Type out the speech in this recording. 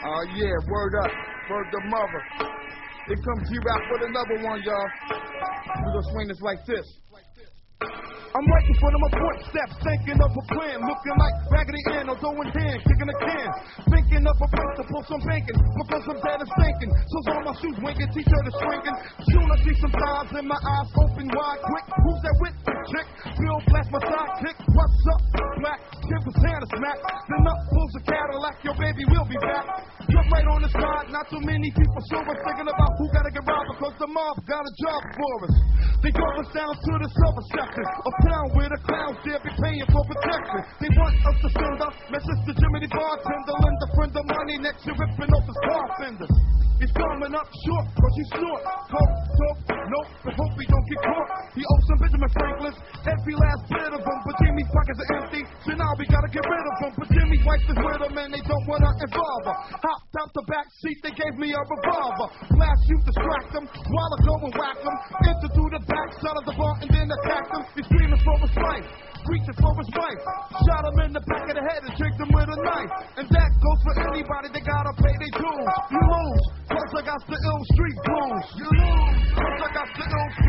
Oh yeah, word up. Word the mother. Here comes G-Rap with another one, y'all. We gonna swing this like this. I'm right in front of my footsteps, thinking of a plan, looking like Raggedy Ann or going hand, kicking a can, thinking of a place to pull some banking, because I'm dead and stinking. So all my shoes winking, t-shirt is shrinking. Soon I see some thighs and my eyes open wide, quick. Who's that with the chick? Bill blast my sidekick. What's up, black? Give a Santa smack. Then up pulls a Cadillac, your baby will be back. Jump right on the side, not too many people sober, thinking about who gotta get robbed because the mob got a job for us. They drove us down to the silver section of town where the clowns there be paying for protection. They want us to send a message to Jimmy the bartender, lend a friend of money next year ripping off his car fenders. He's coming up short, cause he's short. Coke, dope, nope, but hope he don't get caught. He owes some Benjamin Franklin's, every last bit of them, but Jimmy's pockets are empty, so now we gotta get rid of them. But Jimmy's wife is with him and they don't wanna involve her. Hopped out the back seat, they gave me a revolver. Blast you, distract them, while I go and whack them. Enter through the back side of the bar and then attack them. He's screaming for his life, reaching for his wife. Shot him in the back of the head and tricked him with a knife. And that goes for anybody, they gotta pay their dues. You lose, cause I got the ill street blues. You lose, cause I got the ill